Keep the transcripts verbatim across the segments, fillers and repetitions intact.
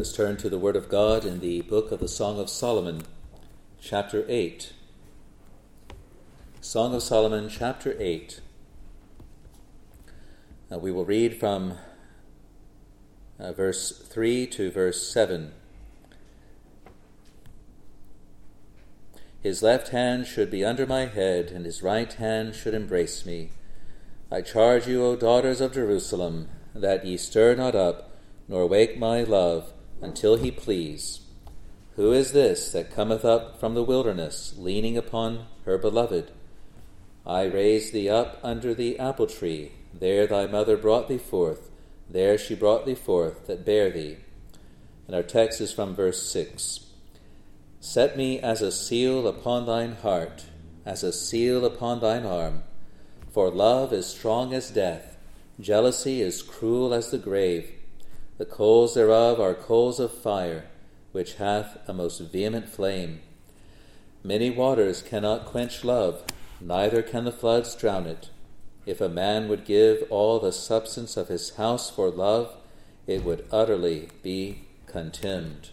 us turn to the Word of God in the book of the Song of Solomon, chapter eight. Song of Solomon, chapter eight. Uh, we will read from uh, verse three to verse seven. His left hand should be under my head, and his right hand should embrace me. I charge you, O daughters of Jerusalem, that ye stir not up, nor wake my love, until he please. Who is this that cometh up from the wilderness, leaning upon her beloved? I raised thee up under the apple tree. There thy mother brought thee forth. There she brought thee forth that bare thee. And our text is from verse six. Set me as a seal upon thine heart, as a seal upon thine arm. For love is strong as death, jealousy is cruel as the grave. The coals thereof are coals of fire, which hath a most vehement flame. Many waters cannot quench love, neither can the floods drown it. If a man would give all the substance of his house for love, it would utterly be contemned.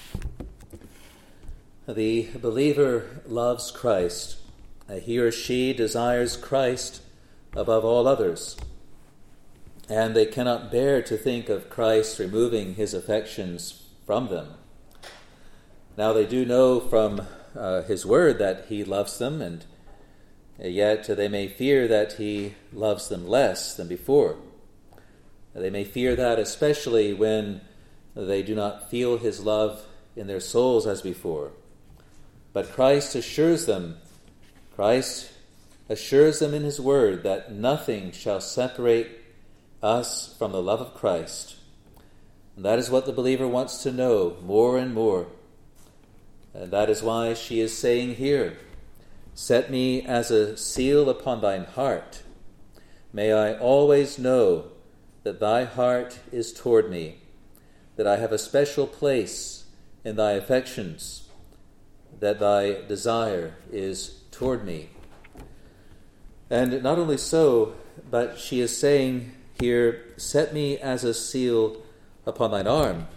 The believer loves Christ. He or she desires Christ above all others. And they cannot bear to think of Christ removing his affections from them. Now they do know from uh, his word that he loves them, and yet they may fear that he loves them less than before. They may fear that especially when they do not feel his love in their souls as before. But Christ assures them, Christ assures them in his word that nothing shall separate us from the love of Christ. And that is what the believer wants to know more and more. And that is why she is saying here, set me as a seal upon thine heart. May I always know that thy heart is toward me, that I have a special place in thy affections, that thy desire is toward me. And not only so, but she is saying here, set me as a seal upon thine arm.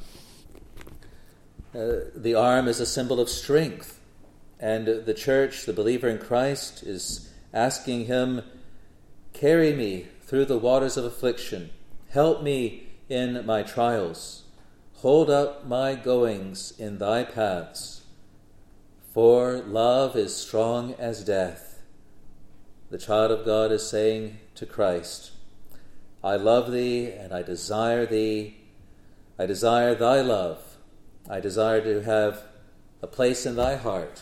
Uh, the arm is a symbol of strength, and the church, the believer in Christ, is asking him, carry me through the waters of affliction, help me in my trials, hold up my goings in thy paths, for love is strong as death. The child of God is saying to Christ, I love thee and I desire thee. I desire thy love. I desire to have a place in thy heart,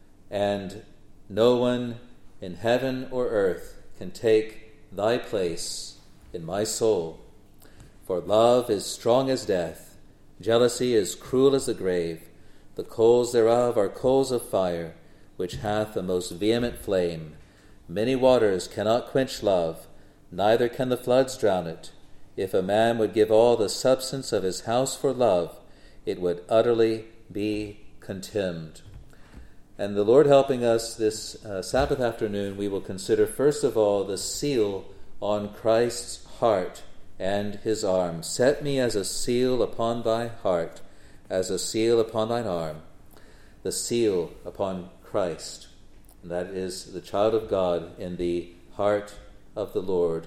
and no one in heaven or earth can take thy place in my soul. For love is strong as death, jealousy is cruel as the grave. The coals thereof are coals of fire, which hath a most vehement flame. Many waters cannot quench love, neither can the floods drown it. If a man would give all the substance of his house for love, it would utterly be contemned. And the Lord helping us this uh, Sabbath afternoon, we will consider first of all the seal on Christ's heart and his arm. Set me as a seal upon thy heart, as a seal upon thine arm. The seal upon Christ. And that is the child of God in the heart of the Lord.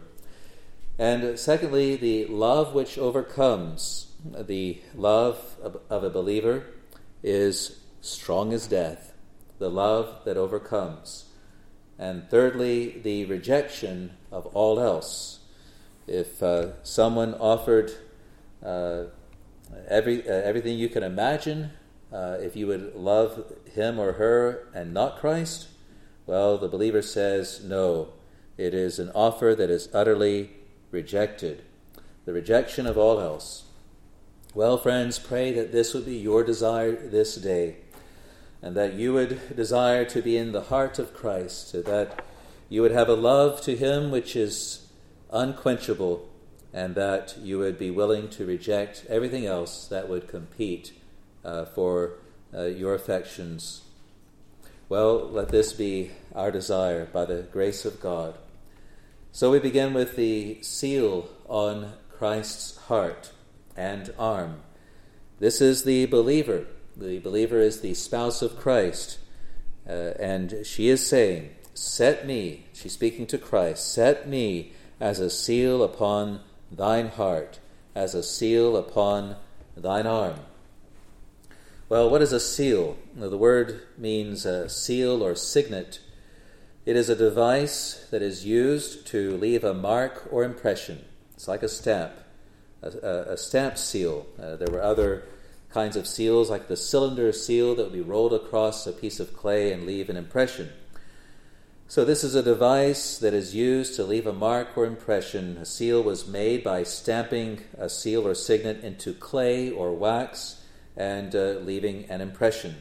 And secondly, the love which overcomes. The love of a believer is strong as death, the love that overcomes. And thirdly, the rejection of all else. If uh, someone offered uh, every uh, everything you can imagine, uh, if you would love him or her and not Christ, well, the believer says no. It is an offer that is utterly rejected, the rejection of all else. Well, friends, pray that this would be your desire this day, and that you would desire to be in the heart of Christ, so that you would have a love to him which is unquenchable, and that you would be willing to reject everything else that would compete uh, for uh, your affections. Well, let this be our desire by the grace of God. So we begin with the seal on Christ's heart and arm. This is the believer. The believer is the spouse of Christ. Uh, and she is saying, set me, she's speaking to Christ, set me as a seal upon thine heart, as a seal upon thine arm. Well, what is a seal? Now, the word means a seal or signet. It is a device that is used to leave a mark or impression. It's like a stamp, a, a, a stamp seal. Uh, there were other kinds of seals, like the cylinder seal that would be rolled across a piece of clay and leave an impression. So this is a device that is used to leave a mark or impression. A seal was made by stamping a seal or signet into clay or wax and uh, leaving an impression.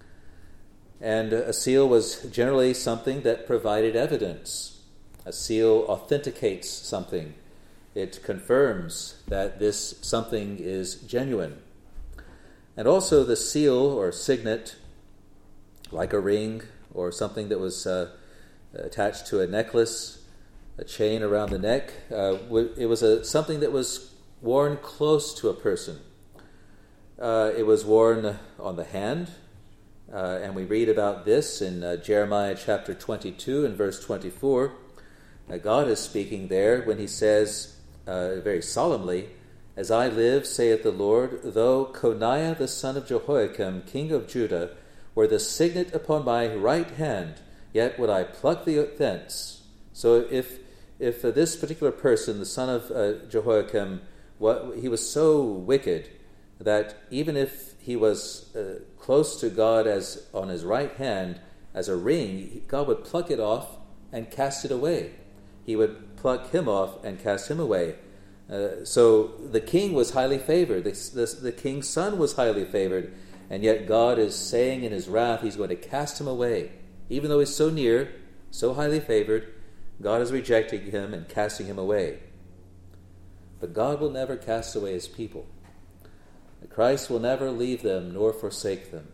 And a seal was generally something that provided evidence. A seal authenticates something. It confirms that this something is genuine. And also the seal or signet, like a ring or something that was uh, attached to a necklace, a chain around the neck, uh, it was a, something that was worn close to a person. Uh, it was worn on the hand, uh, and we read about this in uh, Jeremiah chapter twenty-two and verse twenty-four. Uh, God is speaking there when he says uh, very solemnly, "As I live, saith the Lord, though Coniah the son of Jehoiakim, king of Judah, were the signet upon my right hand, yet would I pluck thee thence." So if if uh, this particular person, the son of uh, Jehoiakim, what, he was so wicked that even if he was uh, close to God as on his right hand as a ring, God would pluck it off and cast it away. He would pluck him off and cast him away. Uh, so the king was highly favored. The, the, the king's son was highly favored. And yet God is saying in his wrath he's going to cast him away. Even though he's so near, so highly favored, God is rejecting him and casting him away. But God will never cast away his people. Christ will never leave them nor forsake them.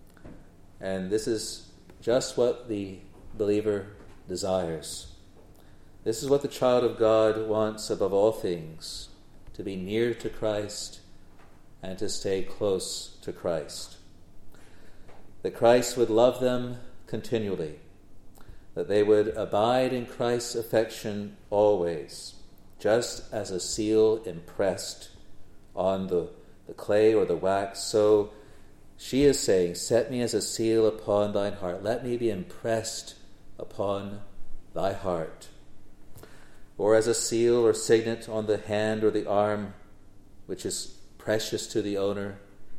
And this is just what the believer desires. This is what the child of God wants above all things, to be near to Christ and to stay close to Christ. That Christ would love them continually, that they would abide in Christ's affection always, just as a seal impressed on the, the clay or the wax. So she is saying, set me as a seal upon thine heart. Let me be impressed upon thy heart. Or as a seal or signet on the hand or the arm, which is precious to the owner.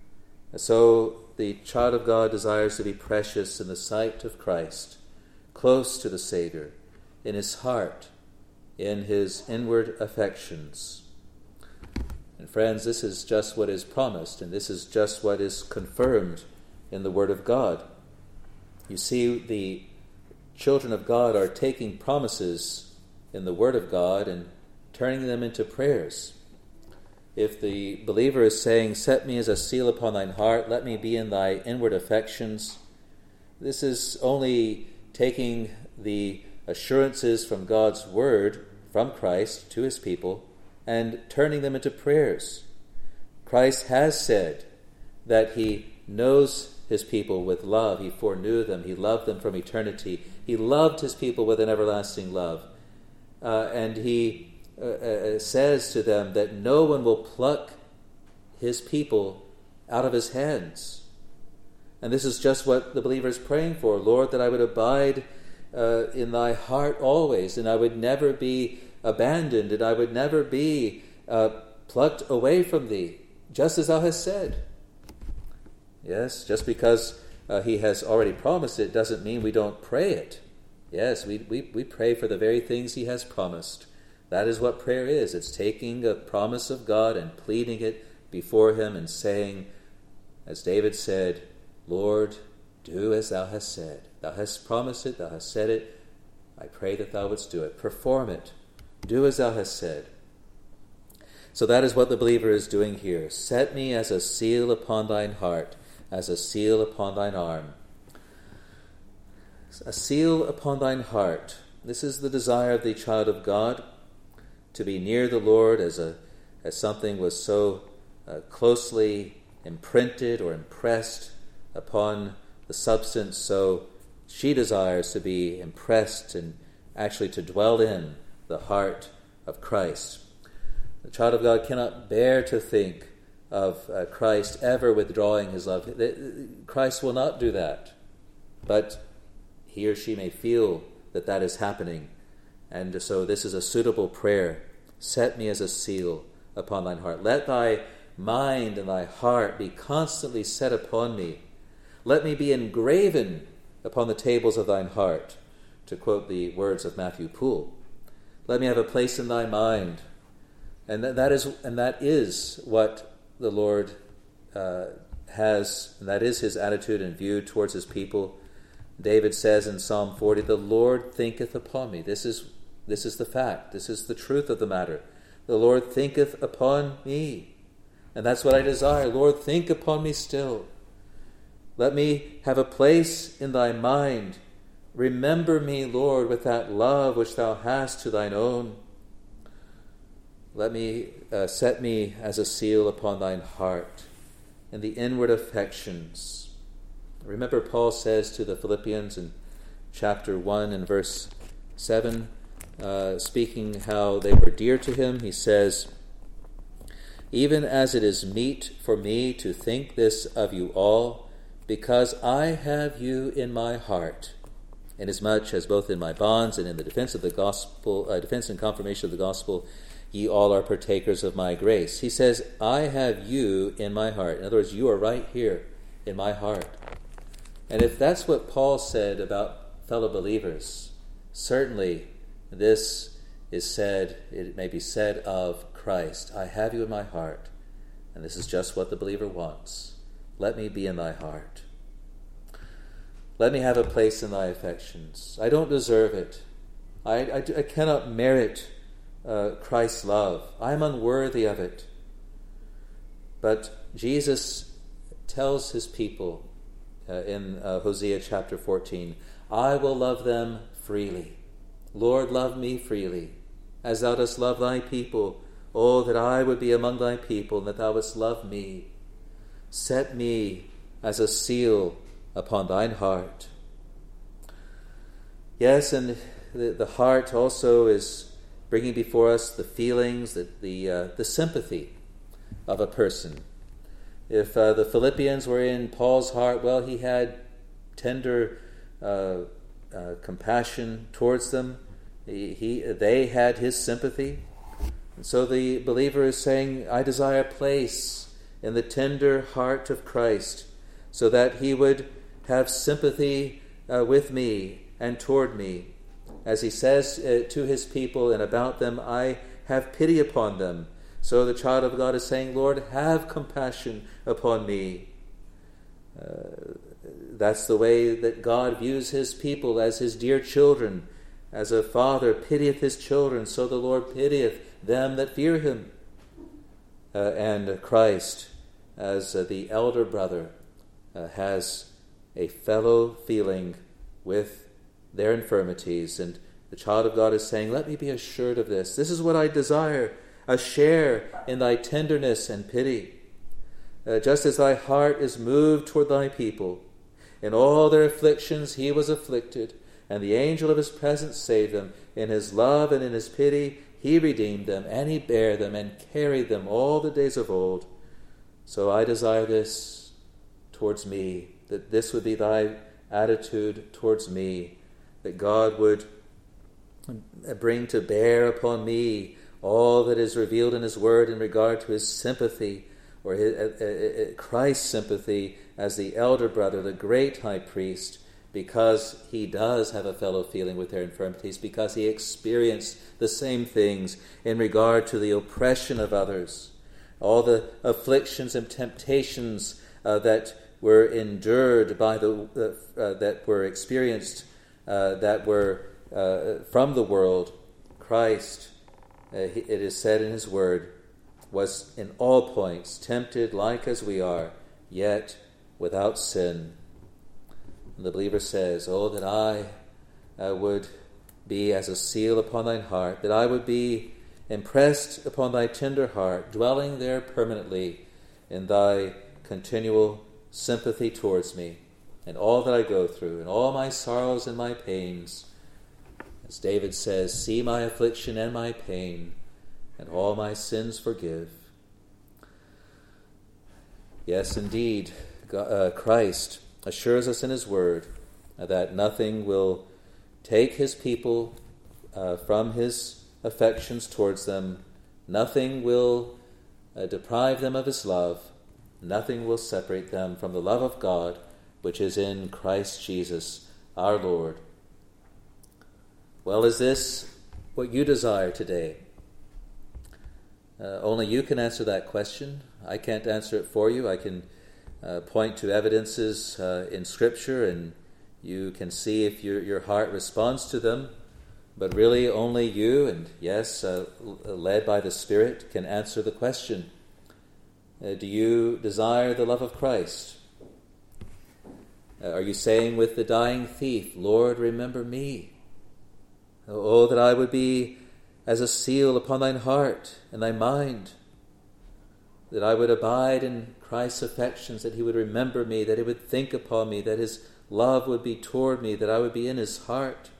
So the child of God desires to be precious in the sight of Christ, close to the Savior, in his heart, in his inward affections. And friends, this is just what is promised, and this is just what is confirmed in the Word of God. You see, the children of God are taking promises in the Word of God and turning them into prayers. If the believer is saying, set me as a seal upon thine heart, let me be in thy inward affections, this is only taking the assurances from God's Word, from Christ, to his people, and turning them into prayers. Christ has said that he knows his people with love. He foreknew them. He loved them from eternity. He loved his people with an everlasting love. Uh, and he uh, uh, says to them that no one will pluck his people out of his hands. And this is just what the believer is praying for. Lord, that I would abide uh, in thy heart always, and I would never be abandoned, and I would never be uh, plucked away from thee, just as thou hast said. Yes, just because uh, he has already promised it doesn't mean we don't pray it. Yes, we, we, we pray for the very things he has promised. That is what prayer is. It's taking a promise of God and pleading it before him and saying, as David said, Lord, do as thou hast said. Thou hast promised it, thou hast said it. I pray that thou wouldst do it. Perform it. Do as thou hast said. So that is what the believer is doing here. Set me as a seal upon thine heart, as a seal upon thine arm. A seal upon thine heart. This is the desire of the child of God, to be near the Lord as a as something was so uh, closely imprinted or impressed upon the substance, so she desires to be impressed and actually to dwell in the heart of Christ. The child of God cannot bear to think of uh, Christ ever withdrawing his love. Christ will not do that, but he or she may feel that that is happening, and so this is a suitable prayer. Set me as a seal upon thine heart. Let thy mind and thy heart be constantly set upon me. Let me be engraven upon the tables of thine heart, to quote the words of Matthew Poole. Let me have a place in thy mind. And that, that is and that is what the Lord uh, has, and that is his attitude and view towards his people. David says in Psalm forty, the Lord thinketh upon me. This is this is the fact. This is the truth of the matter. The Lord thinketh upon me. And that's what I desire. Lord, think upon me still. Let me have a place in thy mind. Remember me, Lord, with that love which thou hast to thine own. Let me uh, set me as a seal upon thine heart in the inward affections. Remember, Paul says to the Philippians in chapter one and verse seven, uh, speaking how they were dear to him, he says, even as it is meet for me to think this of you all, because I have you in my heart, inasmuch as both in my bonds and in the defense of the gospel, uh, defense and confirmation of the gospel, ye all are partakers of my grace. He says, I have you in my heart. In other words, you are right here in my heart. And if that's what Paul said about fellow believers, certainly this is said, it may be said of Christ. I have you in my heart. And this is just what the believer wants. Let me be in thy heart. Let me have a place in thy affections. I don't deserve it. I, I, I cannot merit uh, Christ's love. I am unworthy of it. But Jesus tells his people uh, in uh, Hosea chapter fourteen, I will love them freely. Lord, love me freely, as thou dost love thy people. Oh, that I would be among thy people, and that thou wouldst love me. Set me as a seal upon thine heart. Yes, and the, the heart also is bringing before us the feelings, the the, uh, the sympathy of a person. If uh, the Philippians were in Paul's heart, well, he had tender uh, uh, compassion towards them. He, he they had his sympathy. And so the believer is saying, I desire a place in the tender heart of Christ, so that he would have sympathy uh, with me and toward me. As he says uh, to his people and about them, I have pity upon them. So the child of God is saying, Lord, have compassion upon me. Uh, that's the way that God views his people, as his dear children. As a father pitieth his children, so the Lord pitieth them that fear him. Uh, and Christ, as uh, the elder brother, uh, has a fellow feeling with their infirmities. And the child of God is saying, let me be assured of this. This is what I desire, a share in thy tenderness and pity. Uh, just as thy heart is moved toward thy people. In all their afflictions he was afflicted, and the angel of his presence saved them. In his love and in his pity he redeemed them, and he bare them and carried them all the days of old. So I desire this towards me, that this would be thy attitude towards me, that God would bring to bear upon me all that is revealed in his word in regard to his sympathy, or his, uh, uh, Christ's sympathy as the elder brother, the great high priest, because he does have a fellow feeling with their infirmities, because he experienced the same things in regard to the oppression of others, all the afflictions and temptations uh, that were endured by the uh, uh, that were experienced, uh, that were uh, from the world. Christ, uh, it is said in his word, was in all points tempted like as we are, yet without sin. And the believer says, oh, that I uh, would be as a seal upon thine heart, that I would be impressed upon thy tender heart, dwelling there permanently in thy continual sympathy towards me and all that I go through and all my sorrows and my pains. As David says, see my affliction and my pain, and all my sins forgive. Yes, indeed, God, uh, Christ assures us in his word uh, that nothing will take his people uh, from his affections towards them. Nothing will uh, deprive them of his love. Nothing will separate them from the love of God, which is in Christ Jesus, our Lord. Well, is this what you desire today? Uh, only you can answer that question. I can't answer it for you. I can uh, point to evidences uh, in Scripture, and you can see if your your heart responds to them. But really, only you, and yes, uh, led by the Spirit, can answer the question. Uh, do you desire the love of Christ? Uh, are you saying with the dying thief, Lord, remember me? Oh, that I would be as a seal upon thine heart and thy mind, that I would abide in Christ's affections, that he would remember me, that he would think upon me, that his love would be toward me, that I would be in his heart.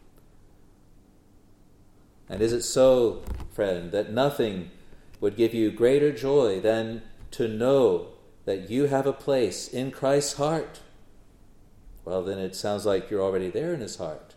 And is it so, friend, that nothing would give you greater joy than to know that you have a place in Christ's heart? Well, then it sounds like you're already there in his heart.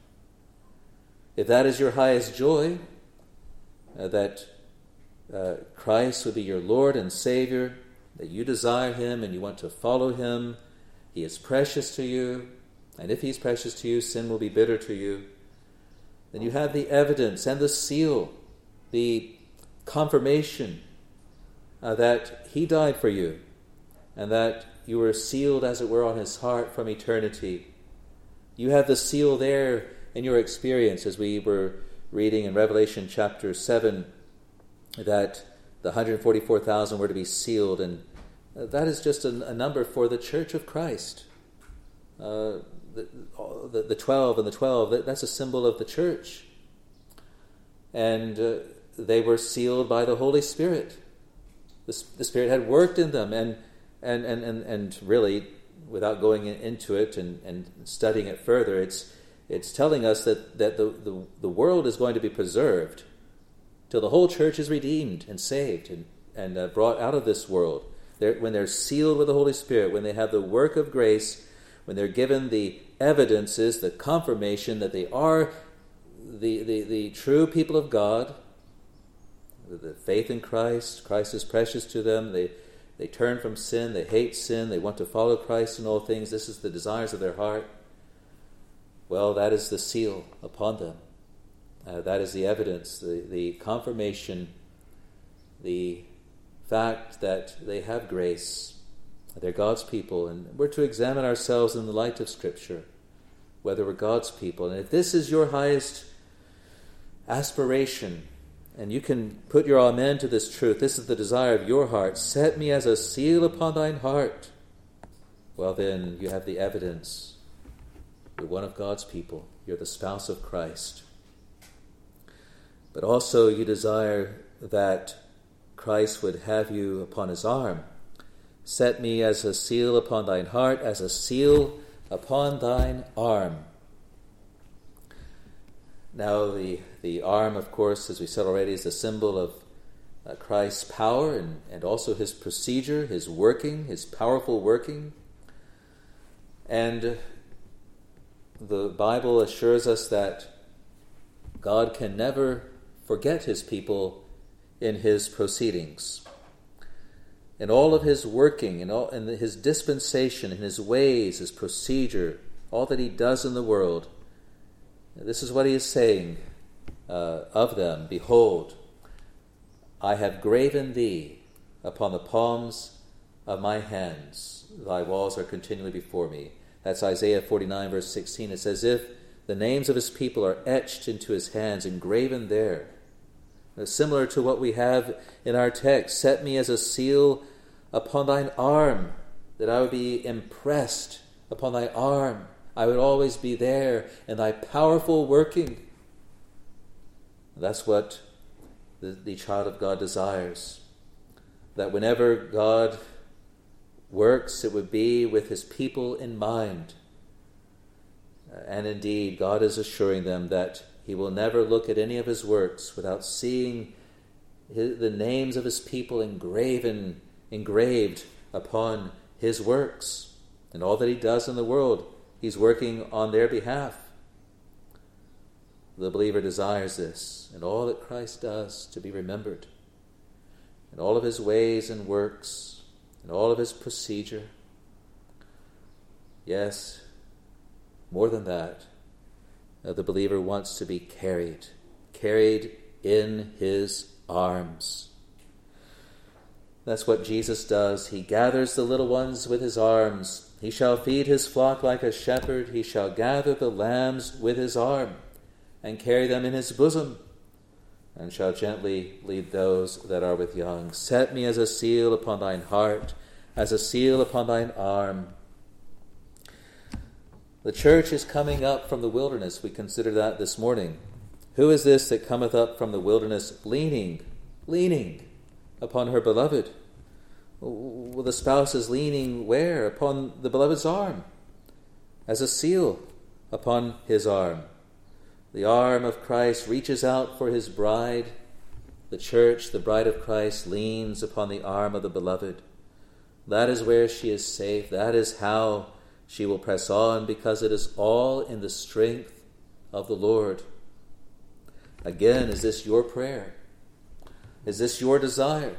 If that is your highest joy, uh, that uh, Christ would be your Lord and Savior, that you desire him and you want to follow him, he is precious to you, and if he's precious to you, sin will be bitter to you, then you have the evidence and the seal, the confirmation uh, that he died for you, and that you were sealed, as it were, on his heart from eternity. You have the seal there in your experience, as we were reading in Revelation chapter seven, that the one hundred forty-four thousand were to be sealed, and that is just a, a number for the Church of Christ. Uh, the, the, the twelve and the twelve, that, that's a symbol of the church. And uh, they were sealed by the Holy Spirit. The, the Spirit had worked in them, and and and and, and really, without going into it and, and studying it further, it's it's telling us that, that the, the, the world is going to be preserved till the whole church is redeemed and saved and, and uh, brought out of this world. They're, when they're sealed with the Holy Spirit, when they have the work of grace, when they're given the evidences, the confirmation that they are the, the, the true people of God, the faith in Christ, Christ is precious to them, they, they turn from sin, they hate sin, they want to follow Christ in all things, this is the desires of their heart. Well, that is the seal upon them. Uh, that is the evidence, the, the confirmation, the fact that they have grace. They're God's people, and we're to examine ourselves in the light of Scripture, whether we're God's people. And if this is your highest aspiration, and you can put your amen to this truth, this is the desire of your heart, set me as a seal upon thine heart, well then you have the evidence. You're one of God's people. You're the spouse of Christ. But also you desire that Christ would have you upon his arm. Set me as a seal upon thine heart, as a seal upon thine arm. Now the, the arm, of course, as we said already, is the symbol of uh, Christ's power and, and also his procedure, his working, his powerful working. And the Bible assures us that God can never forget his people in his proceedings. In all of his working, in, all, in his dispensation, in his ways, his procedure, all that he does in the world, this is what he is saying uh, of them. Behold, I have graven thee upon the palms of my hands. Thy walls are continually before me. That's Isaiah forty-nine, verse sixteen. It's as if the names of his people are etched into his hands, engraven there. It's similar to what we have in our text. Set me as a seal upon thine arm, that I would be impressed upon thy arm. I would always be there in thy powerful working. That's what the, the child of God desires. That whenever God works, it would be with his people in mind. And indeed, God is assuring them that he will never look at any of his works without seeing his, the names of his people engraven, engraved upon his works. And all that he does in the world, he's working on their behalf. The believer desires this, and all that Christ does to be remembered, and all of his ways and works, and all of his procedure. Yes, more than that, uh, the believer wants to be carried, carried in his arms. That's what Jesus does. He gathers the little ones with his arms. He shall feed his flock like a shepherd. He shall gather the lambs with his arm, and carry them in his bosom, and shall gently lead those that are with young. Set me as a seal upon thine heart, as a seal upon thine arm. The church is coming up from the wilderness. We considered that this morning. Who is this that cometh up from the wilderness, leaning, leaning upon her beloved? Well, the spouse is leaning where? Upon the beloved's arm, as a seal upon his arm. The arm of Christ reaches out for his bride. The church, the bride of Christ, leans upon the arm of the beloved. That is where she is safe. That is how she will press on, because it is all in the strength of the Lord. Again, is this your prayer? Is this your desire?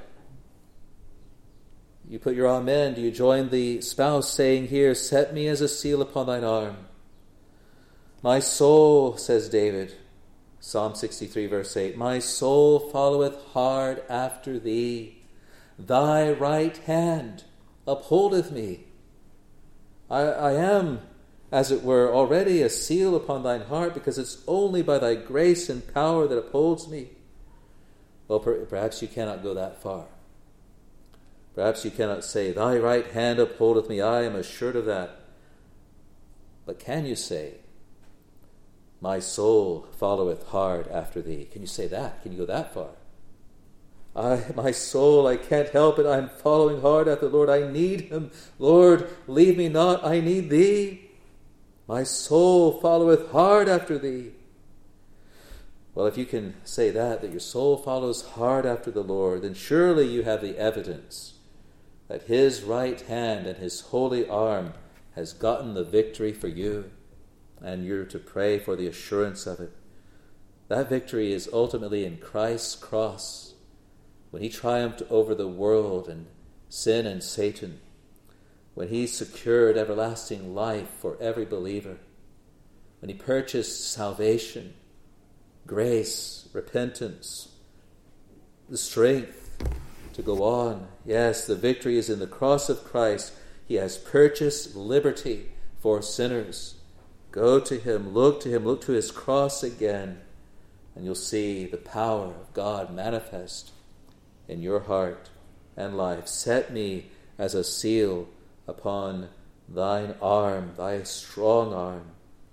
You put your amen. Do you join the spouse saying here, set me as a seal upon thine arm? My soul, says David, Psalm sixty-three, verse eight, my soul followeth hard after thee. Thy right hand upholdeth me. I, I am, as it were, already a seal upon thine heart, because it's only by thy grace and power that upholds me. Well, per, perhaps you cannot go that far. Perhaps you cannot say, thy right hand upholdeth me. I am assured of that. But can you say, my soul followeth hard after thee? Can you say that? Can you go that far? I, my soul, I can't help it. I'm following hard after the Lord. I need him. Lord, leave me not. I need thee. My soul followeth hard after thee. Well, if you can say that, that your soul follows hard after the Lord, then surely you have the evidence that his right hand and his holy arm has gotten the victory for you, and you're to pray for the assurance of it. That victory is ultimately in Christ's cross, when he triumphed over the world and sin and Satan, when he secured everlasting life for every believer, when he purchased salvation, grace, repentance, the strength to go on. Yes, the victory is in the cross of Christ. He has purchased liberty for sinners. Go to him, look to him, look to his cross again, and you'll see the power of God manifest in your heart and life. Set me as a seal upon thine arm, thy strong arm.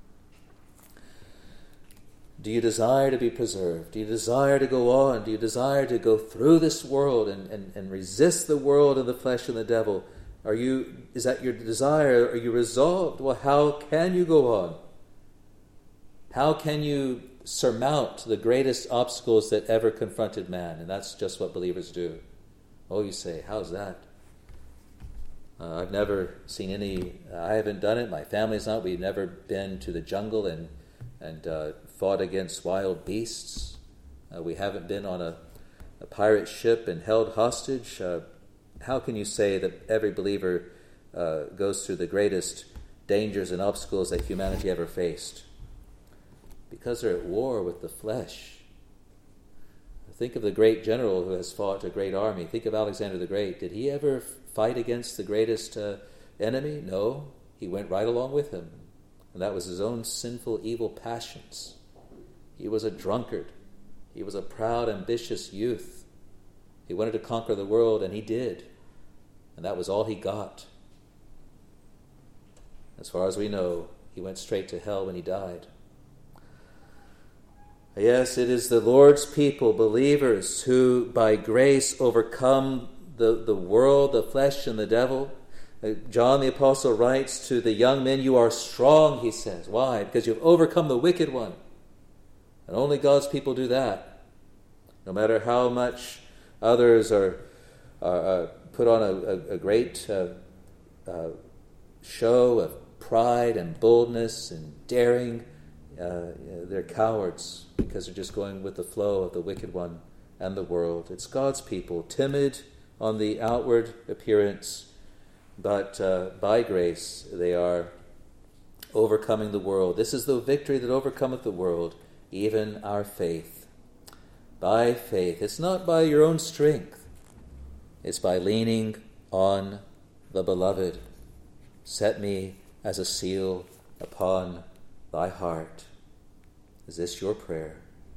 Do you desire to be preserved? Do you desire to go on? Do you desire to go through this world and, and, and resist the world and the flesh and the devil? Are you, is that your desire? Are you resolved? Well, how can you go on? How can you surmount the greatest obstacles that ever confronted man? And that's just what believers do. Oh, you say, how's that? Uh, I've never seen any, uh, I haven't done it, my family's not, we've never been to the jungle and, and uh, fought against wild beasts. Uh, we haven't been on a, a pirate ship and held hostage. Uh, how can you say that every believer uh, goes through the greatest dangers and obstacles that humanity ever faced? Because they're at war with the flesh. Think of the great general who has fought a great army. Think of Alexander the Great. Did he ever fight against the greatest uh, enemy? No. He went right along with him. And that was his own sinful, evil passions. He was a drunkard. He was a proud, ambitious youth. He wanted to conquer the world, and he did. And that was all he got. As far as we know, he went straight to hell when he died. Yes, it is the Lord's people, believers, who by grace overcome the, the world, the flesh, and the devil. Uh, John the Apostle writes to the young men, you are strong, he says. Why? Because you've overcome the wicked one. And only God's people do that. No matter how much others are, are uh, put on a, a, a great uh, uh, show of pride and boldness and daring, uh, they're cowards because they're just going with the flow of the wicked one and the world. It's God's people, timid on the outward appearance, but uh, by grace they are overcoming the world. This is the victory that overcometh the world, even our faith. By faith. It's not by your own strength. It's by leaning on the Beloved. Set me as a seal upon thy heart. Is this your prayer?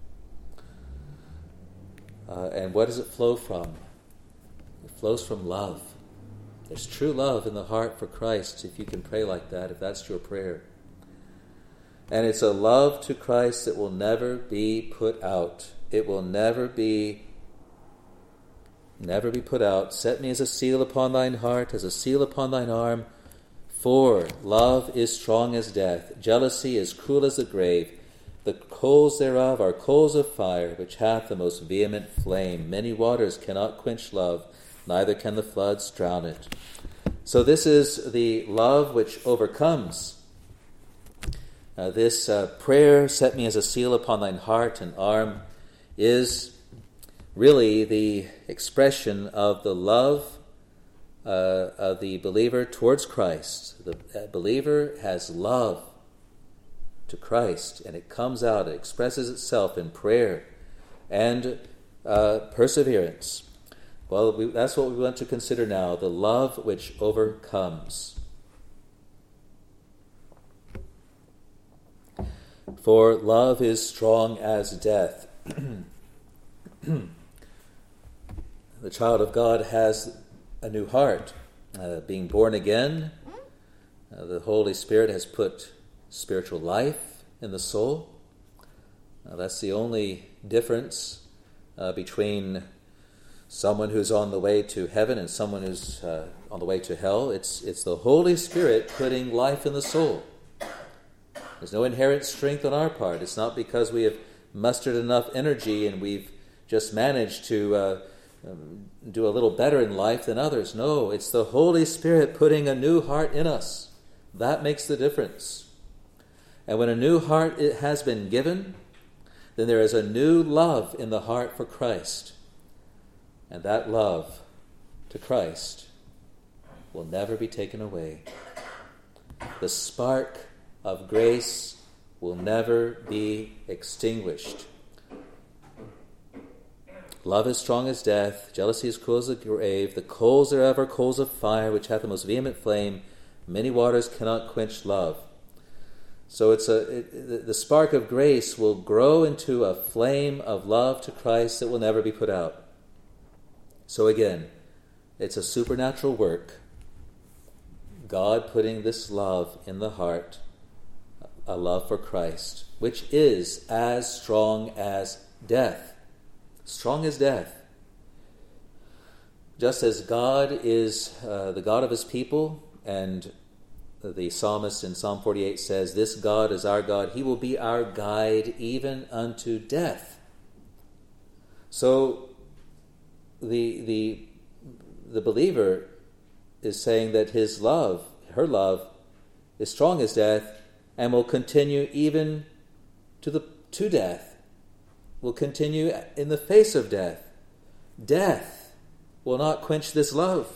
Uh, and what does it flow from? It flows from love. There's true love in the heart for Christ, if you can pray like that, if that's your prayer. And it's a love to Christ that will never be put out. It will never be, never be put out. Set me as a seal upon thine heart, as a seal upon thine arm. For love is strong as death, jealousy is cruel as the grave. The coals thereof are coals of fire, which hath the most vehement flame. Many waters cannot quench love, neither can the floods drown it. So this is the love which overcomes. Uh, this uh, prayer, set me as a seal upon thine heart and arm, is really the expression of the love uh, of the believer towards Christ. The believer has love to Christ, and it comes out, it expresses itself in prayer and uh, perseverance. Well, we, that's what we want to consider now, the love which overcomes. For love is strong as death. The child of God has a new heart. Uh, being born again, uh, the Holy Spirit has put spiritual life in the soul. Uh, that's the only difference uh, between someone who's on the way to heaven and someone who's uh, on the way to hell. It's it's the Holy Spirit putting life in the soul. There's no inherent strength on our part. It's not because we have mustered enough energy and we've just managed to uh, um, do a little better in life than others. No, it's the Holy Spirit putting a new heart in us. That makes the difference. And when a new heart it has been given, then there is a new love in the heart for Christ. And that love to Christ will never be taken away. The spark of grace will never be extinguished. Love is strong as death, jealousy is cruel as the grave, the coals thereof are coals of fire, which hath the most vehement flame. Many waters cannot quench love. So it's a it, the spark of grace will grow into a flame of love to Christ that will never be put out. So again, it's a supernatural work. God putting this love in the heart, a love for Christ, which is as strong as death. Strong as death. Just as God is uh, the God of his people, and the psalmist in Psalm forty-eight says, this God is our God, he will be our guide even unto death. So the the the believer is saying that his love, her love, is strong as death and will continue even to the to death. Will continue in the face of death. Death will not quench this love.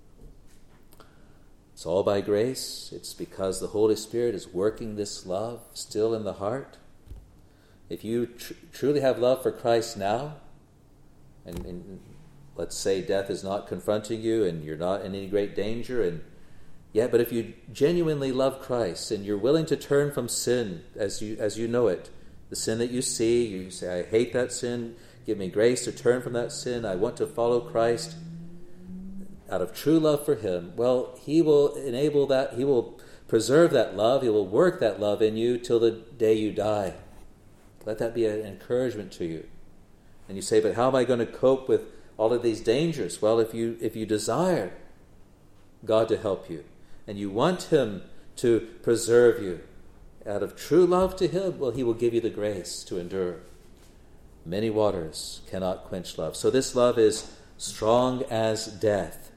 It's all by grace. It's because the Holy Spirit is working this love still in the heart. If you tr- truly have love for Christ now, and, and let's say death is not confronting you and you're not in any great danger, and yeah, but if you genuinely love Christ and you're willing to turn from sin as you as you know it, the sin that you see, you say, I hate that sin, give me grace to turn from that sin, I want to follow Christ out of true love for him, well, he will enable that, he will preserve that love, he will work that love in you till the day you die. Let that be an encouragement to you. And you say, but how am I going to cope with all of these dangers? Well, if you if you desire God to help you, and you want him to preserve you out of true love to him, well, he will give you the grace to endure. Many waters cannot quench love. So this love is strong as death.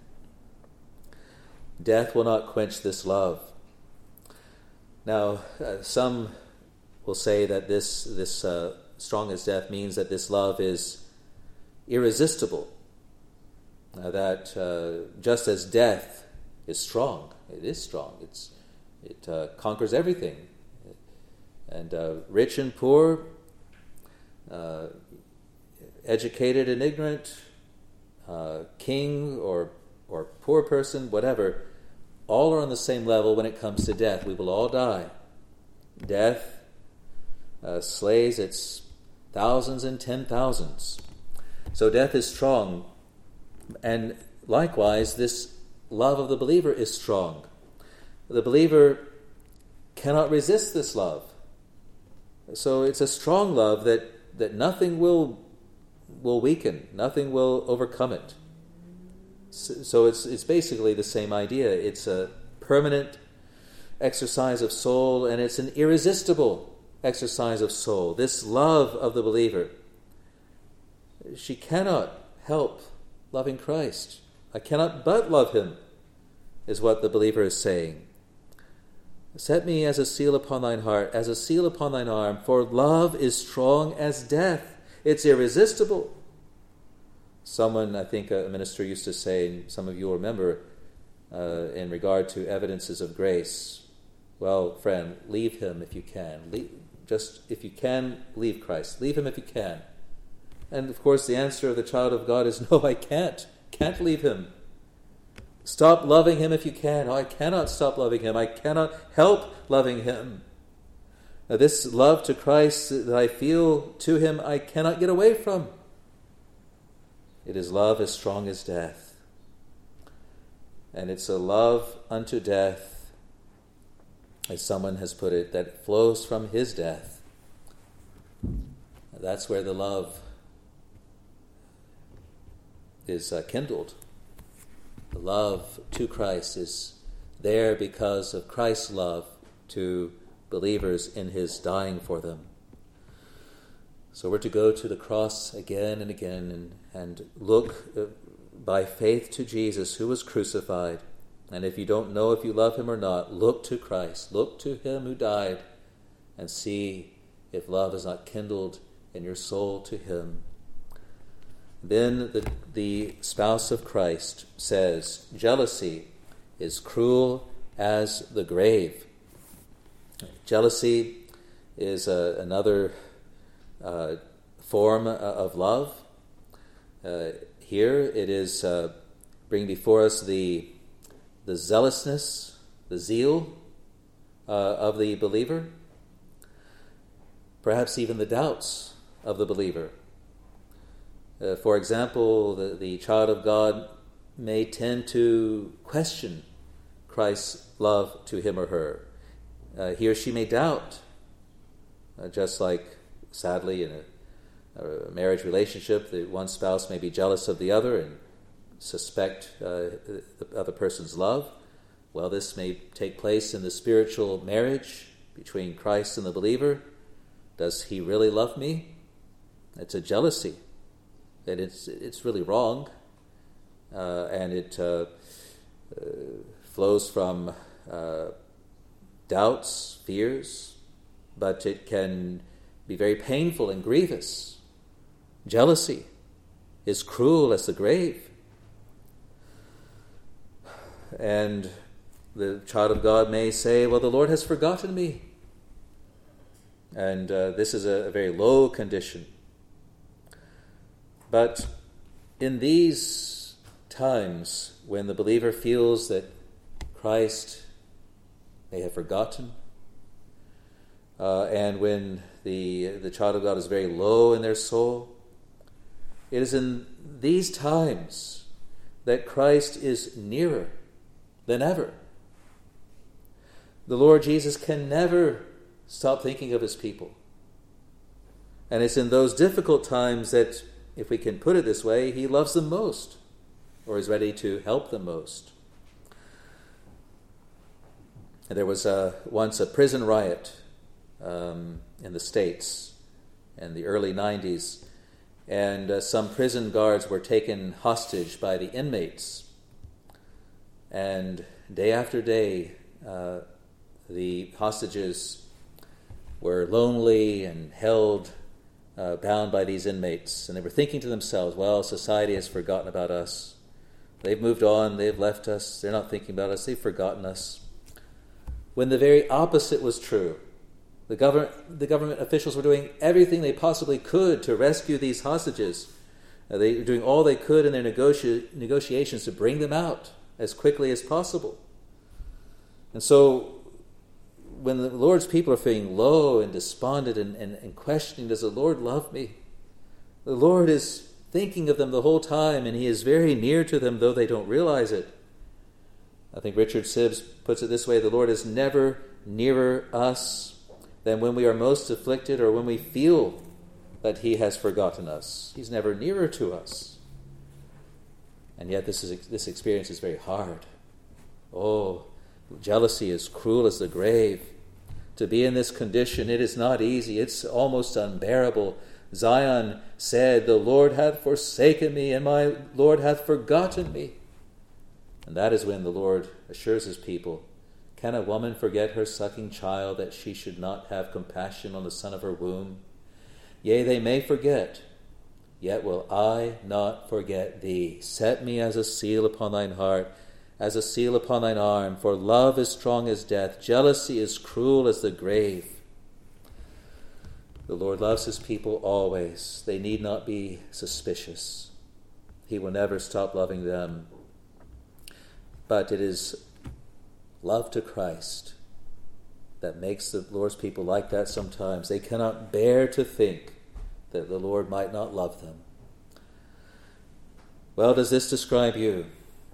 Death will not quench this love. Now, uh, some will say that this, this uh, strong as death means that this love is irresistible. Uh, that uh, just as death is strong, it is strong. It's, it uh, conquers everything. And uh, rich and poor, uh, educated and ignorant, uh, king or or poor person, whatever, all are on the same level when it comes to death. We will all die. Death uh, slays its thousands and ten thousands. So death is strong. And likewise, this love of the believer is strong. The believer cannot resist this love. So it's a strong love that, that nothing will will weaken, nothing will overcome it. So, so it's it's basically the same idea. It's a permanent exercise of soul, and it's an irresistible exercise of soul. This love of the believer, she cannot help loving Christ. I cannot but love him, is what the believer is saying. Set me as a seal upon thine heart, as a seal upon thine arm, for love is strong as death. It's irresistible. Someone, I think a minister used to say, and some of you will remember, uh, in regard to evidences of grace, well, friend, leave him if you can. Leave, just if you can, leave Christ. Leave him if you can. And of course the answer of the child of God is, no, I can't. Can't leave him. Stop loving him if you can. Oh, I cannot stop loving him. I cannot help loving him. Now, this love to Christ that I feel to him, I cannot get away from. It is love as strong as death. And it's a love unto death, as someone has put it, that flows from his death. That's where the love is uh, kindled. The love to Christ is there because of Christ's love to believers in his dying for them. So we're to go to the cross again and again and, and look uh, by faith to Jesus who was crucified. And if you don't know if you love him or not, look to Christ. Look to him who died and see if love is not kindled in your soul to him. Then the, the spouse of Christ says, jealousy is cruel as the grave. Jealousy is uh, another uh, form of love. Uh, here it is uh, bringing before us the, the zealousness, the zeal uh, of the believer, perhaps even the doubts of the believer. Uh, for example, the, the child of God may tend to question Christ's love to him or her. Uh, he or she may doubt, uh, just like, sadly, in a, a marriage relationship, the one spouse may be jealous of the other and suspect uh, the other person's love. Well, this may take place in the spiritual marriage between Christ and the believer. Does he really love me? It's a jealousy. That it's it's really wrong, uh, and it uh, uh, flows from uh, doubts, fears, but it can be very painful and grievous. Jealousy is cruel as the grave. And the child of God may say, well, the Lord has forgotten me. And uh, this is a, a very low condition. But in these times when the believer feels that Christ may have forgotten, uh, and when the the child of God is very low in their soul, it is in these times that Christ is nearer than ever. The Lord Jesus can never stop thinking of his people. And it's in those difficult times that, if we can put it this way, he loves them most, or is ready to help them most. There was a, once a prison riot um, in the States in the early nineties, and uh, some prison guards were taken hostage by the inmates. And day after day, uh, the hostages were lonely and held, uh, bound by these inmates. And they were thinking to themselves, well, society has forgotten about us. They've moved on, they've left us, they're not thinking about us, they've forgotten us. When the very opposite was true. The government, the government officials were doing everything they possibly could to rescue these hostages. Uh, they were doing all they could in their negoti- negotiations to bring them out as quickly as possible. And so when the Lord's people are feeling low and despondent and, and, and questioning, does the Lord love me? The Lord is thinking of them the whole time, and he is very near to them, though they don't realize it. I think Richard Sibbes puts it this way: the Lord is never nearer us than when we are most afflicted or when we feel that he has forgotten us. He's never nearer to us. And yet this is this experience is very hard. Oh, jealousy is cruel as the grave. To be in this condition, it is not easy. It's almost unbearable. Zion said, "The Lord hath forsaken me, and my Lord hath forgotten me." And that is when the Lord assures his people, can a woman forget her sucking child, that she should not have compassion on the son of her womb? Yea, they may forget, yet will I not forget thee. Set me as a seal upon thine heart, as a seal upon thine arm, for love is strong as death, jealousy is cruel as the grave. The Lord loves his people always. They need not be suspicious. He will never stop loving them. But it is love to Christ that makes the Lord's people like that sometimes. They cannot bear to think that the Lord might not love them. Well, does this describe you?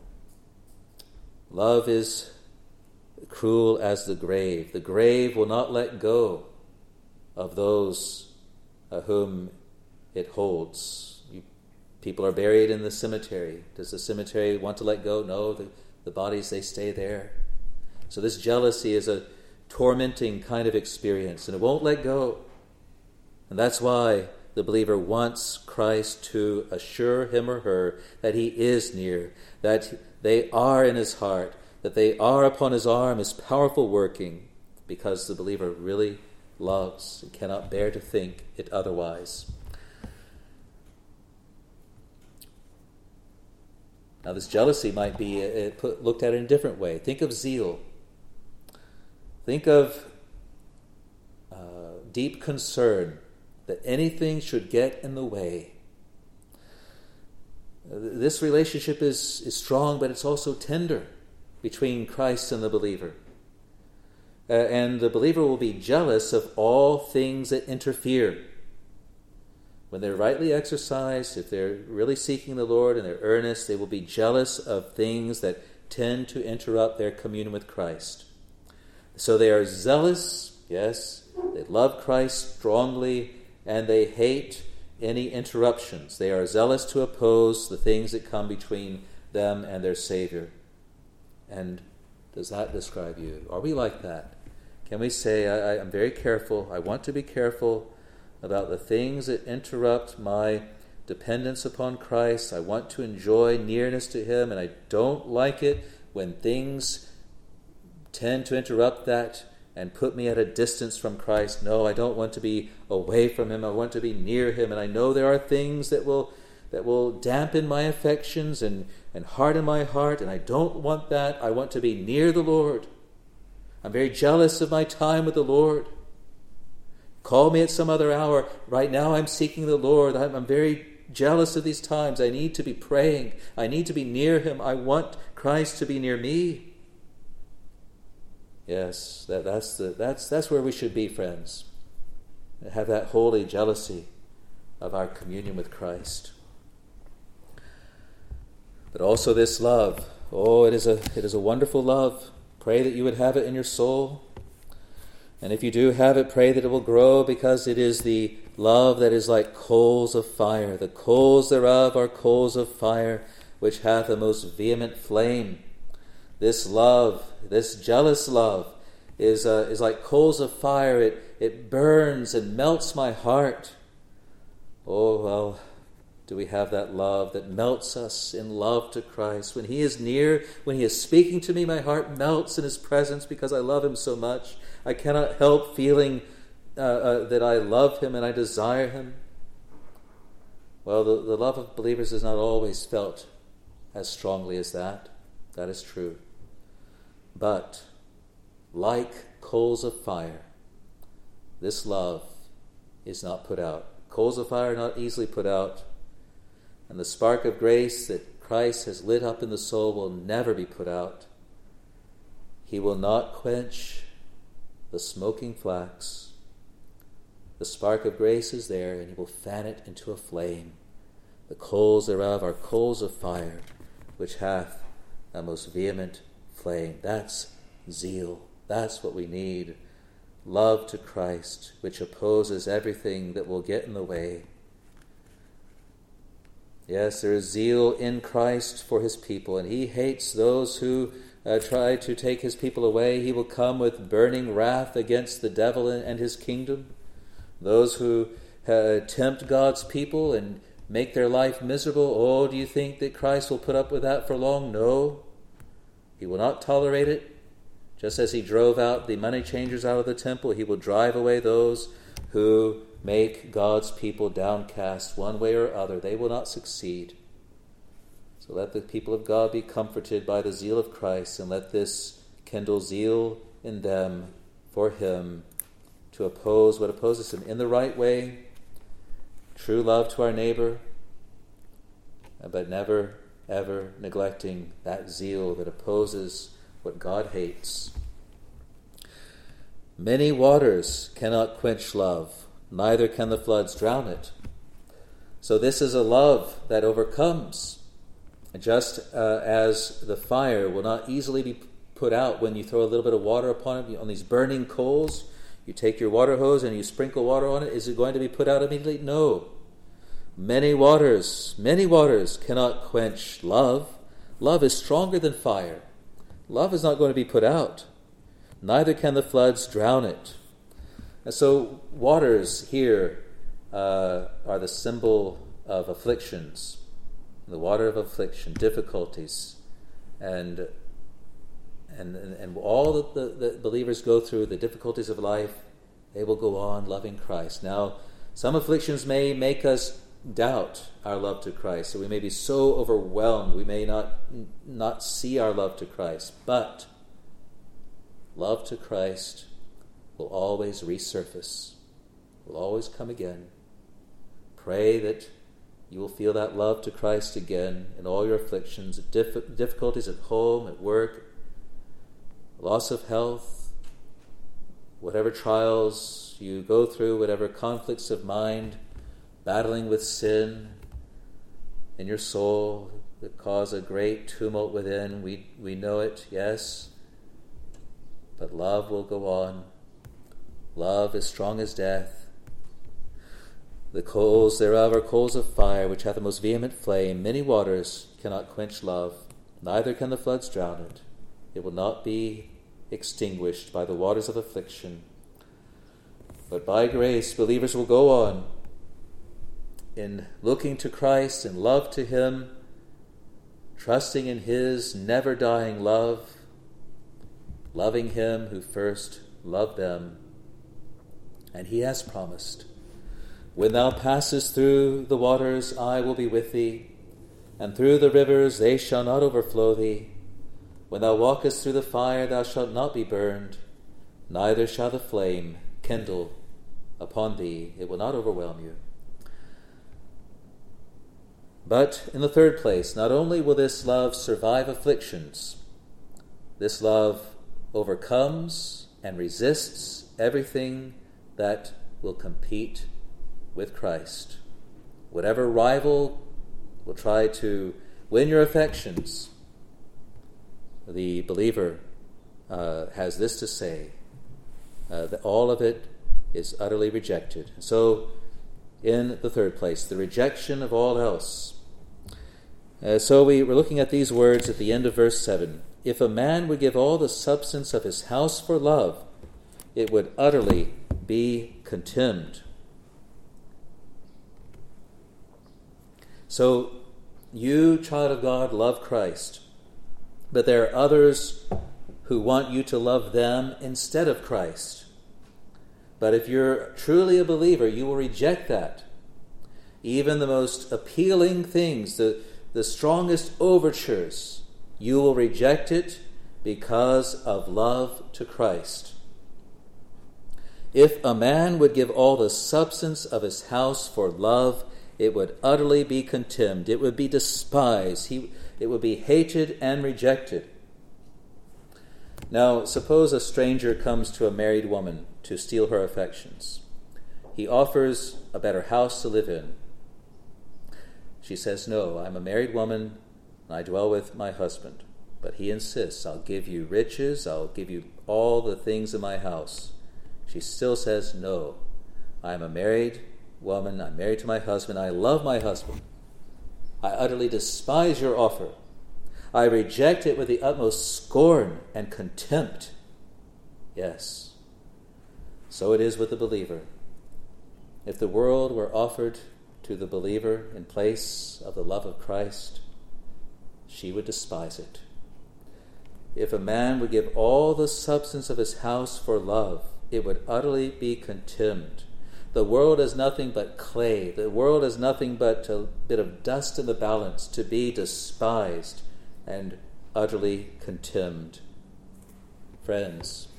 Love is cruel as the grave. The grave will not let go of those uh, whom it holds. You, people are buried in the cemetery. Does the cemetery want to let go? No, the, the bodies, they stay there. So this jealousy is a tormenting kind of experience, and it won't let go. And that's why the believer wants Christ to assure him or her that he is near, that they are in his heart, that they are upon his arm, his powerful working, because the believer really loves and cannot bear to think it otherwise. Now, this jealousy might be uh, put, looked at in a different way. Think of zeal. Think of uh, deep concern that anything should get in the way. Uh, this relationship is, is strong, but it's also tender between Christ and the believer. Uh, and the believer will be jealous of all things that interfere. When they're rightly exercised, if they're really seeking the Lord and they're earnest, they will be jealous of things that tend to interrupt their communion with Christ. So they are zealous, yes, they love Christ strongly, and they hate any interruptions. They are zealous to oppose the things that come between them and their Savior. And does that describe you? Are we like that? Can we say, I, I, I'm very careful, I want to be careful about the things that interrupt my dependence upon Christ. I want to enjoy nearness to him, and I don't like it when things tend to interrupt that and put me at a distance from Christ. No, I don't want to be away from him. I want to be near him, and I know there are things that will that will dampen my affections and, and harden my heart, and I don't want that. I want to be near the Lord. I'm very jealous of my time with the Lord. Call me at some other hour. Right now I'm seeking the Lord. I'm, I'm very jealous of these times. I need to be praying. I need to be near him. I want Christ to be near me. Yes, that, that's the that's that's where we should be, friends. Have that holy jealousy of our communion with Christ. But also this love. Oh, it is a it is a wonderful love. Pray that you would have it in your soul. And if you do have it, pray that it will grow, because it is the love that is like coals of fire. The coals thereof are coals of fire, which hath a most vehement flame. This love, this jealous love, is uh, is like coals of fire. It, it burns and melts my heart. Oh, well, do we have that love that melts us in love to Christ? When he is near, when he is speaking to me, my heart melts in his presence because I love him so much. I cannot help feeling uh, uh, that I love him and I desire him. Well, the, the love of believers is not always felt as strongly as that. That is true. But like coals of fire, this love is not put out. Coals of fire are not easily put out. And the spark of grace that Christ has lit up in the soul will never be put out. He will not quench the smoking flax. The spark of grace is there, and he will fan it into a flame. The coals thereof are coals of fire, which hath a most vehement flame. That's zeal. That's what we need. Love to Christ, which opposes everything that will get in the way. Yes, there is zeal in Christ for his people, and he hates those who uh, try to take his people away. He will come with burning wrath against the devil and his kingdom. Those who uh, tempt God's people and make their life miserable, oh, do you think that Christ will put up with that for long? No. He will not tolerate it. Just as he drove out the money changers out of the temple, he will drive away those who make God's people downcast one way or other. They will not succeed. So let the people of God be comforted by the zeal of Christ, and let this kindle zeal in them for him to oppose what opposes him in the right way, true love to our neighbor, but never, ever neglecting that zeal that opposes what God hates. Many waters cannot quench love, neither can the floods drown it. So this is a love that overcomes. Just uh, as the fire will not easily be put out when you throw a little bit of water upon it, on these burning coals, you take your water hose and you sprinkle water on it. Is it going to be put out immediately? No. Many waters, many waters cannot quench love. Love is stronger than fire. Love is not going to be put out. Neither can the floods drown it. And so waters here uh, are the symbol of afflictions. The water of affliction, difficulties. And and, and, and all that the, the believers go through, the difficulties of life, they will go on loving Christ. Now, some afflictions may make us doubt our love to Christ. So we may be so overwhelmed, we may not not see our love to Christ. But love to Christ will always resurface, will always come again. Pray that you will feel that love to Christ again in all your afflictions, diff- difficulties at home, at work, loss of health, whatever trials you go through, whatever conflicts of mind, battling with sin in your soul that cause a great tumult within. We we know it, yes. But love will go on. Love is strong as death. The coals thereof are coals of fire, which hath a most vehement flame. Many waters cannot quench love, neither can the floods drown it. It will not be extinguished by the waters of affliction. But by grace, believers will go on in looking to Christ and love to him, trusting in his never-dying love, loving him who first loved them. And he has promised, when thou passest through the waters, I will be with thee, and through the rivers, they shall not overflow thee. When thou walkest through the fire, thou shalt not be burned, neither shall the flame kindle upon thee. It will not overwhelm you. But in the third place, not only will this love survive afflictions, this love overcomes and resists everything that will compete with Christ. Whatever rival will try to win your affections, the believer uh, has this to say, uh, that all of it is utterly rejected. So, in the third place, the rejection of all else. Uh, so we were looking at these words at the end of verse seven. If a man would give all the substance of his house for love, it would utterly be contemned. So, you, child of God, love Christ, but there are others who want you to love them instead of Christ. But if you're truly a believer, you will reject that. Even the most appealing things, the, the strongest overtures, you will reject it because of love to Christ. If a man would give all the substance of his house for love, it would utterly be contemned. It would be despised. He, it would be hated and rejected. Now, suppose a stranger comes to a married woman to steal her affections. He offers a better house to live in. She says, "No, I'm a married woman, and I dwell with my husband." But he insists, "I'll give you riches, I'll give you all the things in my house." She still says, "No, I'm a married woman, I'm married to my husband, I love my husband. I utterly despise your offer. I reject it with the utmost scorn and contempt." Yes, so it is with the believer. If the world were offered to the believer in place of the love of Christ, she would despise it. If a man would give all the substance of his house for love, it would utterly be contemned. The world is nothing but clay. The world is nothing but a bit of dust in the balance, to be despised and utterly contemned. Friends,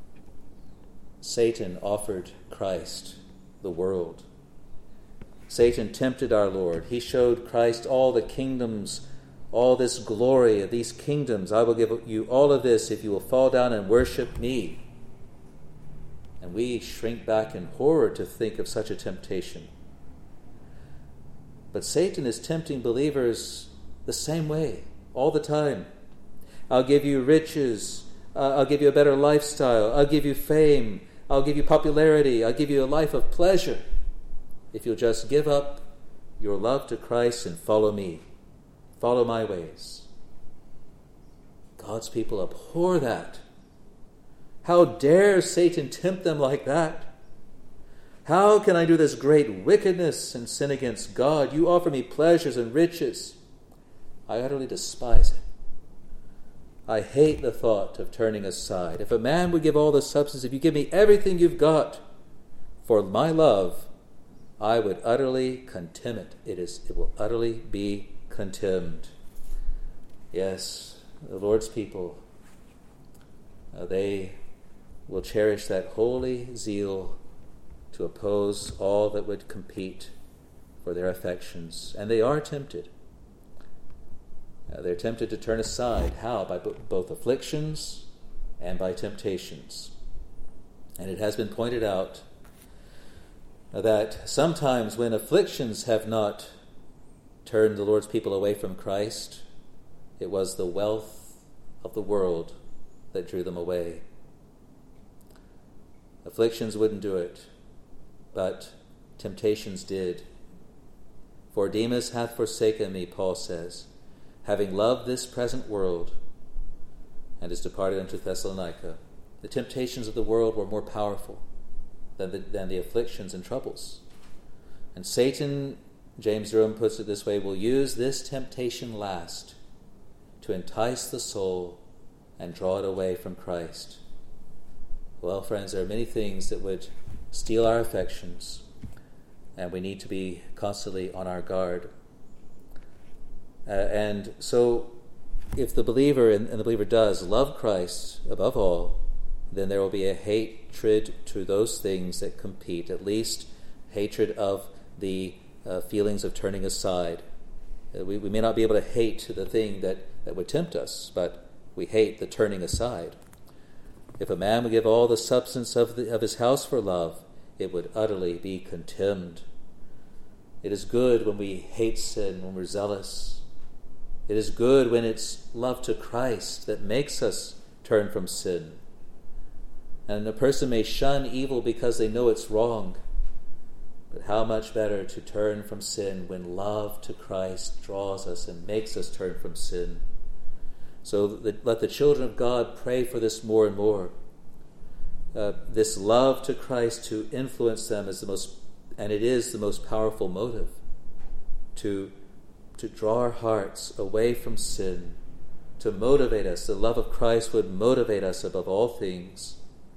Satan offered Christ the world. Satan tempted our Lord. He showed Christ all the kingdoms, all this glory of these kingdoms. "I will give you all of this if you will fall down and worship me." And we shrink back in horror to think of such a temptation. But Satan is tempting believers the same way, all the time. "I'll give you riches. Uh, I'll give you a better lifestyle. I'll give you fame. I'll give you popularity. I'll give you a life of pleasure if you'll just give up your love to Christ and follow me. Follow my ways." God's people abhor that. How dare Satan tempt them like that? How can I do this great wickedness and sin against God? You offer me pleasures and riches. I utterly despise it. I hate the thought of turning aside. If a man would give all the substance, if you give me everything you've got for my love, I would utterly contemn it. It is, it will utterly be contemned. Yes, the Lord's people, uh, they will cherish that holy zeal to oppose all that would compete for their affections. And they are tempted. Uh, they're tempted to turn aside. How? By b- both afflictions and by temptations. And it has been pointed out that sometimes when afflictions have not turned the Lord's people away from Christ, it was the wealth of the world that drew them away. Afflictions wouldn't do it, but temptations did. "For Demas hath forsaken me," Paul says, "having loved this present world, and is departed unto Thessalonica." The temptations of the world were more powerful than the, than the afflictions and troubles. And Satan, James Jerome puts it this way, will use this temptation last to entice the soul and draw it away from Christ. Well, friends, there are many things that would steal our affections, and we need to be constantly on our guard. Uh, and so, if the believer, and the believer does, love Christ above all, then there will be a hatred to those things that compete, at least hatred of the uh, feelings of turning aside. Uh, we, we may not be able to hate the thing that, that would tempt us, but we hate the turning aside. If a man would give all the substance of, the, of his house for love, it would utterly be contemned. It is good when we hate sin, when we're zealous. It is good when it's love to Christ that makes us turn from sin. And a person may shun evil because they know it's wrong. But how much better to turn from sin when love to Christ draws us and makes us turn from sin. So that, let the children of God pray for this more and more. uh, this love to Christ to influence them is the most, and it is the most powerful motive to, to draw our hearts away from sin, to motivate us. The love of Christ would motivate us above all things.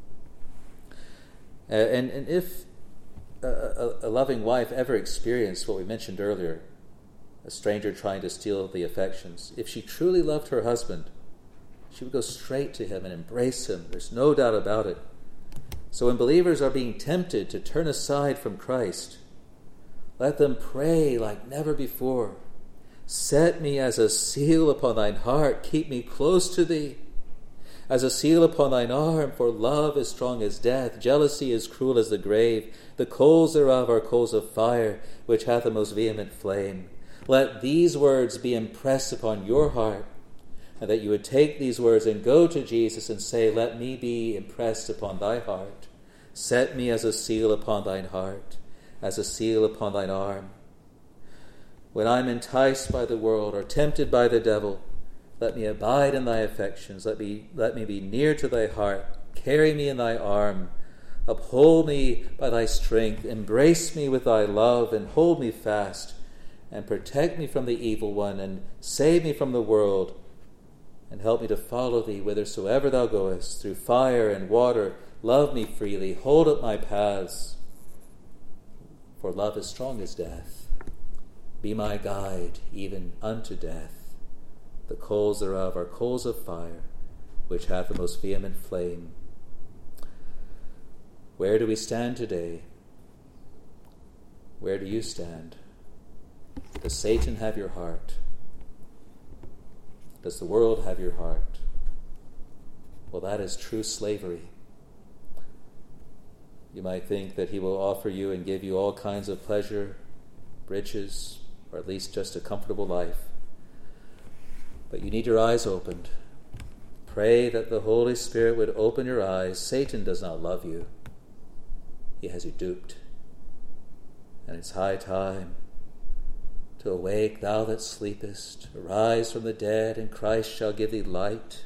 Uh, and, and if a, a, a loving wife ever experienced what we mentioned earlier, a stranger trying to steal the affections, if she truly loved her husband, she would go straight to him and embrace him. There's no doubt about it. So when believers are being tempted to turn aside from Christ, let them pray like never before. Set me as a seal upon thine heart. Keep me close to thee. As a seal upon thine arm, for love is strong as death. Jealousy is cruel as the grave. The coals thereof are coals of fire, which hath a most vehement flame. Let these words be impressed upon your heart, and that you would take these words and go to Jesus and say, let me be impressed upon thy heart. Set me as a seal upon thine heart, as a seal upon thine arm. When I'm enticed by the world or tempted by the devil, let me abide in thy affections. Let me, let me be near to thy heart. Carry me in thy arm. Uphold me by thy strength. Embrace me with thy love and hold me fast. And protect me from the evil one and save me from the world. And help me to follow thee whithersoever thou goest, through fire and water. Love me freely. Hold up my paths. For love is strong as death. Be my guide even unto death. The coals thereof are coals of fire, which hath the most vehement flame. Where do we stand today? Where do you stand? Does Satan have your heart? Does the world have your heart? Well, that is true slavery. You might think that he will offer you and give you all kinds of pleasure, riches, or at least just a comfortable life. But you need your eyes opened. Pray that the Holy Spirit would open your eyes. Satan does not love you. He has you duped. And it's high time to awake, thou that sleepest. Arise from the dead, and Christ shall give thee light.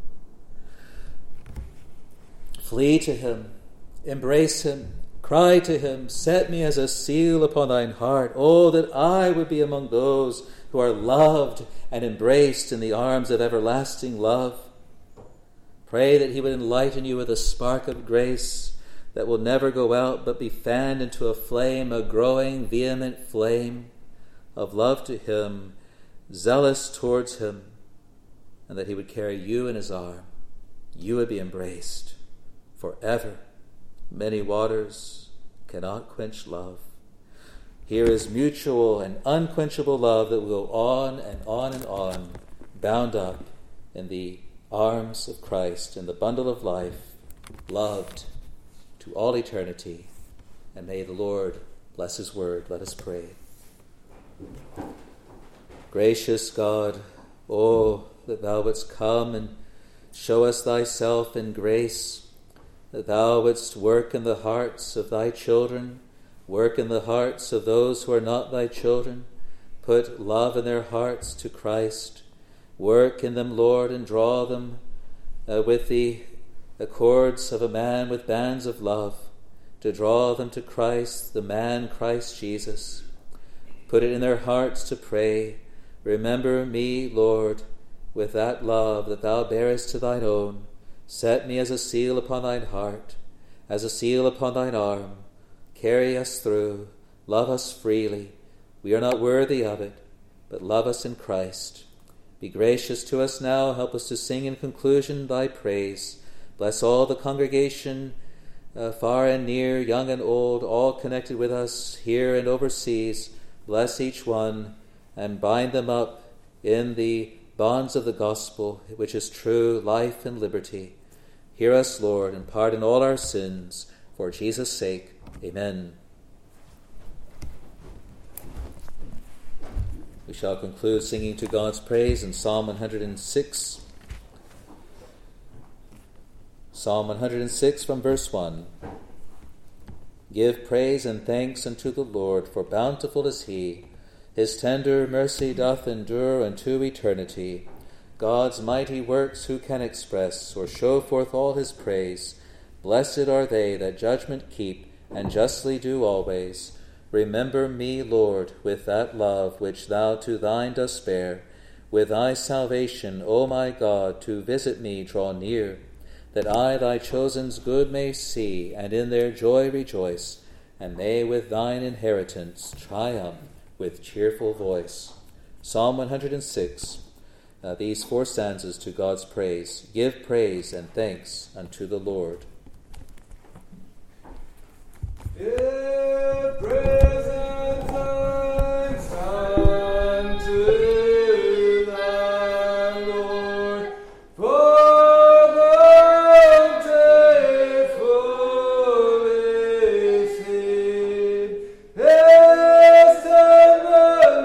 Flee to him. Embrace him. Cry to him. Set me as a seal upon thine heart. Oh, that I would be among those who are loved and embraced in the arms of everlasting love. Pray that he would enlighten you with a spark of grace that will never go out but be fanned into a flame, a growing, vehement flame of love to him, zealous towards him, and that he would carry you in his arm. You would be embraced forever. Many waters cannot quench love. Here is mutual and unquenchable love that will go on and on and on, bound up in the arms of Christ, in the bundle of life, loved to all eternity. And may the Lord bless his word. Let us pray. Gracious God, oh, that thou wouldst come and show us thyself in grace, that thou wouldst work in the hearts of thy children, work in the hearts of those who are not thy children, put love in their hearts to Christ, work in them, Lord, and draw them uh, with the accords of a man with bands of love, to draw them to Christ, the man Christ Jesus. Put it in their hearts to pray, remember me, Lord, with that love that thou bearest to thine own. Set me as a seal upon thine heart, as a seal upon thine arm. Carry us through, love us freely. We are not worthy of it, but love us in Christ. Be gracious to us now, help us to sing in conclusion thy praise. Bless all the congregation, uh, far and near, young and old, all connected with us here and overseas. Bless each one and bind them up in the bonds of the gospel, which is true life and liberty. Hear us, Lord, and pardon all our sins. For Jesus' sake, amen. We shall conclude singing to God's praise in Psalm one hundred six. Psalm one hundred six from verse one. Give praise and thanks unto the Lord, for bountiful is he. His tender mercy doth endure unto eternity. God's mighty works who can express, or show forth all his praise? Blessed are they that judgment keep, and justly do always. Remember me, Lord, with that love which thou to thine dost spare. With thy salvation, O my God, to visit me draw near, that I thy chosen's good may see, and in their joy rejoice, and may with thine inheritance triumph with cheerful voice. Psalm one hundred six. Uh, these four stanzas to God's praise. Give praise and thanks unto the Lord. Give praise and thanks unto the Lord, for bountiful is He. His tender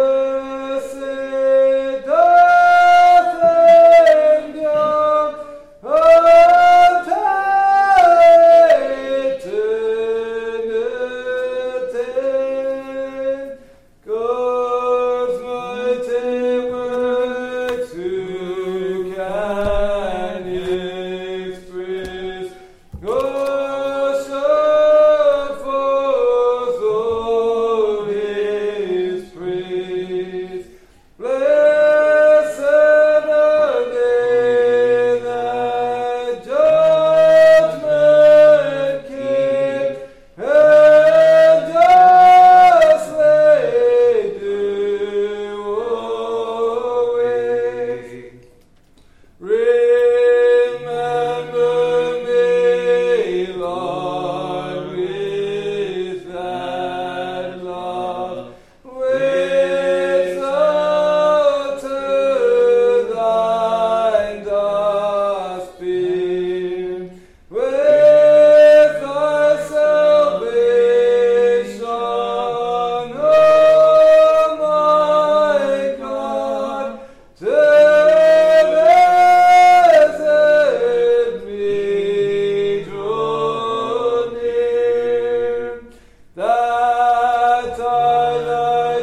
mercy doth endure unto eternity. God's mighty works who can express? God shall forth all His praise. Blessed are they that judgment keep, and justly do always. Remember me, Lord, with that love which thou to thine dost bear. With thy salvation, O my God, to visit me draw near, that I thy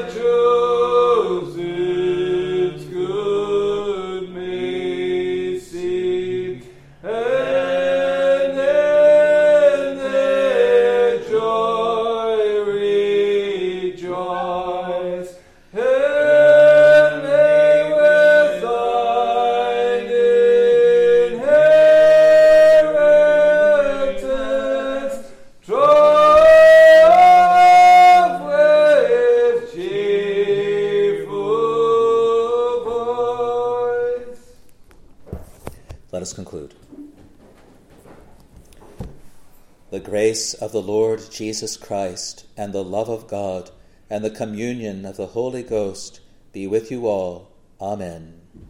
chosen's good may see, and in their joy rejoice, and may with thine inheritance triumph with cheerful voice. Let us conclude. The grace of the Lord Jesus Christ, and the love of God, and the communion of the Holy Ghost be with you all. Amen.